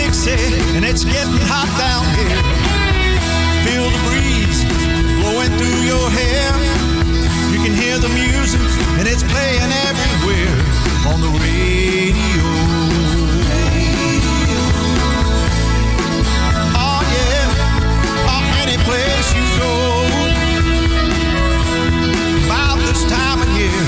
Dixie, and it's getting hot down here. Feel the breeze blowing through your hair. You can hear the music, and it's playing everywhere on the radio. Oh yeah, any place you go. About this time of year,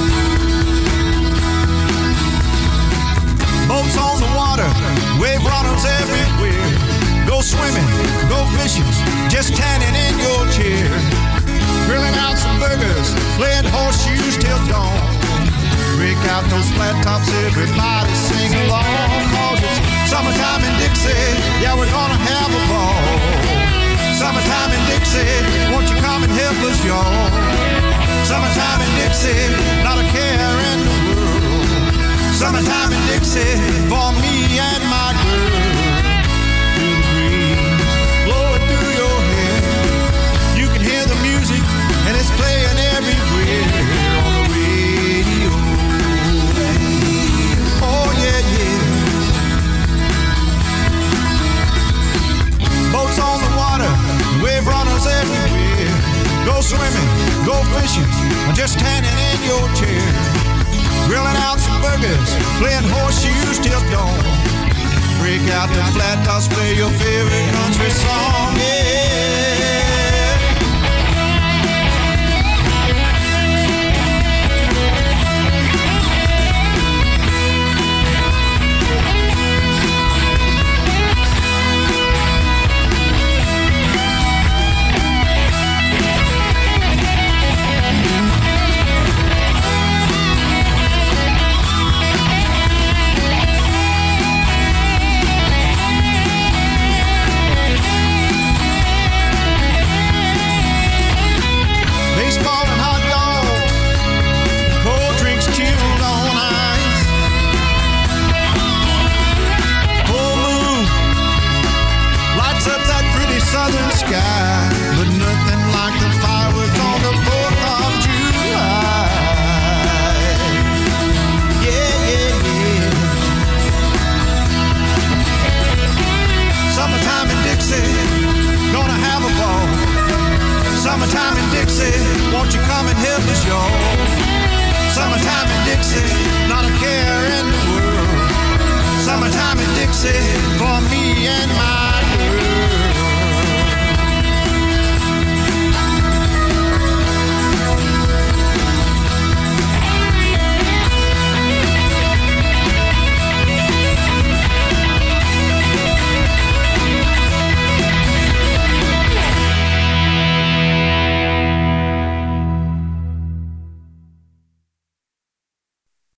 boats on the water, wave runners everywhere. Go swimming, go fishing, just tanning in your chair. Grilling out some burgers, playing horseshoes till dawn. Break out those flat tops, everybody sing along. 'Cause it's summertime in Dixie, yeah, we're gonna have a ball. Summertime in Dixie, won't you come and help us, y'all? Summertime in Dixie, not a care in the world. Summertime in Dixie, for me and my girl. Feel the breeze blowing through your hair. You can hear the music, and it's playing everywhere on the radio. Oh yeah, yeah. Boats on the water, wave runners everywhere. Go swimming, go fishing, or just tanning in your chair. Grilling out some burgers, playing horseshoes till dawn. Break out the flat tops, play your favorite country song, yeah. Southern sky, but nothing like the fireworks on the 4th of July. Yeah, yeah, yeah. Summertime in Dixie, gonna have a ball. Summertime in Dixie, won't you come and help us, y'all?